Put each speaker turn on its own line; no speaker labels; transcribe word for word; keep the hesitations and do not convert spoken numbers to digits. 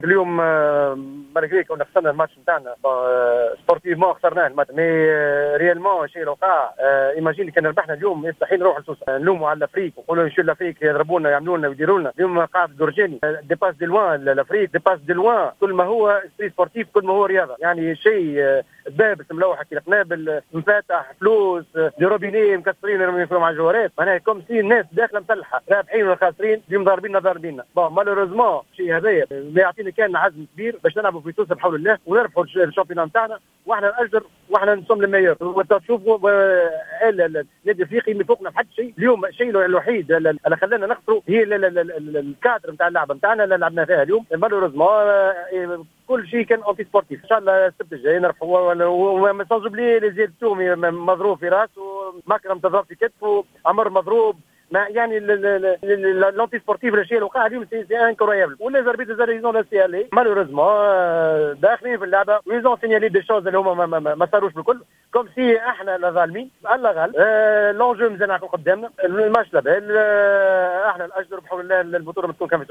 اليوم مالغري كنا خسرنا الماتش نتاعنا سبورتيفمون خسرناه الماتش مي ريالمون شيء وقع. ايماجيني كان ربحنا اليوم يستحيل نروح لسوسه نلوموا على الافريق ونقولوا نشيل الافريق يضربونا يعملوا لنا ويديروا لنا. اليوم قاعد دورجاني ديباس دي لوان الافريق ديباس دي لوان كل ما هو سبورتيف كل ما هو رياضه يعني شيء بابس ملوحه كي القنابل مفاتح فلوس دي روبيني مكسرين يرموا مع الجوارات معناها كوم سي الناس داخله مسلحه رابحين ولا خاسرين اليوم ضاربيننا ضاربيننا. بون مالوريزمون شيء هذايا ما يعطيني كان عزم كبير باش نلعبوا في تونس بحول الله ونربحوا الشامبيون نتاعنا واحنا الاجر واحنا نصوم الميور. وتشوفوا النادي الافريقي من فوقنا بحد شيء. اليوم الشيء الوحيد اللي خلانا نخسروا هي الكادر نتاع اللعبه نتاعنا اللي لعبنا فيها اليوم. مالوريزمون كل شيء كان اونتي سبورتيف. ان شاء الله السبت الجاي نربحوا وما تنجبلي لي زيد تومي مضروب في راسه مكرم تضرب في كتفه عمر مضروب ما يعني لونتي سبورتيف الشيء اللي وقع اليوم سي انكرويابل. ولا زربيت زاريزون لا سي الي مالوريزمون داخلين في اللعبه ويزون سينيالي دي شوز اللي هما ما, ما, ما صاروش بالكل كوم سي احنا الظالمين. الله غال آه لونجو مزال قدامنا الماتش لابال آه احنا الاجر بحول الله البطوله ما تكون كما